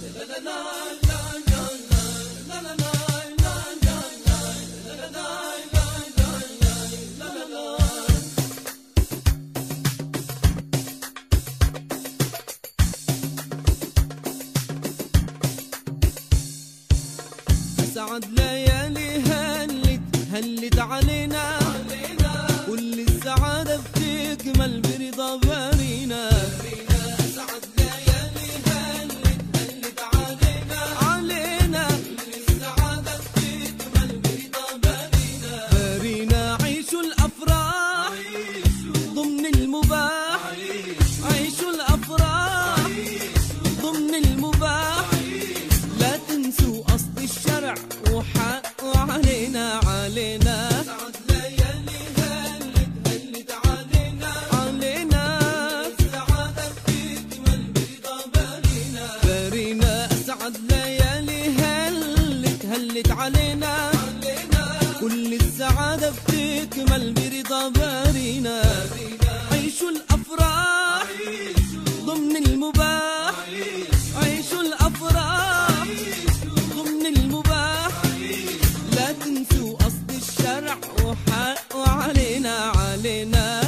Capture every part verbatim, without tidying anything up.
سعد ليالي هلت هلت علينا، كل السعادة بتكمل برضا بارينا. سعد ليالي هلت هلت علينا علينا، كل السعادة بتكمل برضا بارينا. بارينا عيشوا الأفراح ضمن المباح، عيشوا الأفراح ضمن المباح، لا تنسوا أصل الشرع وحق علينا علينا. سعد ليالي هلت هلت علينا علينا، السعادة بتكمل برضا بارينا. بارينا سعد ليالي هلت هلت علينا علينا، كل السعادة بتكمل برضا بارينا. عيشوا الأفراح ضمن المباح، عيشوا الأفراح ضمن المباح، لا تنسوا أصل الشرع وحق علينا علينا.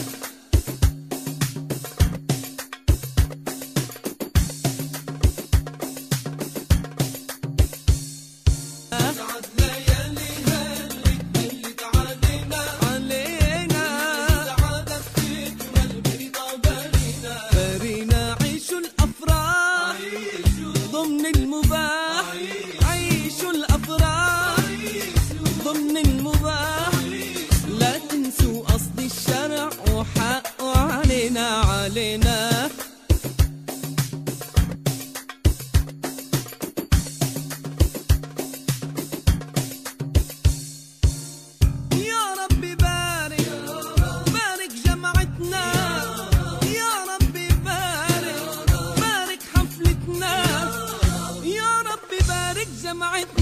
سعد ليالي هلت هلت علينا علينا، السعادة بتكمل برضا بارينا. بارينا عيشوا الأفراح ضمن المباح، عيشوا الأفراح ضمن المباح، لا تنسوا أصل الشرع وحق علينا علينا. يا رب بارك بارك جمعتنا، يا رب بارك بارك حفلتنا، يا رب بارك جمعتنا.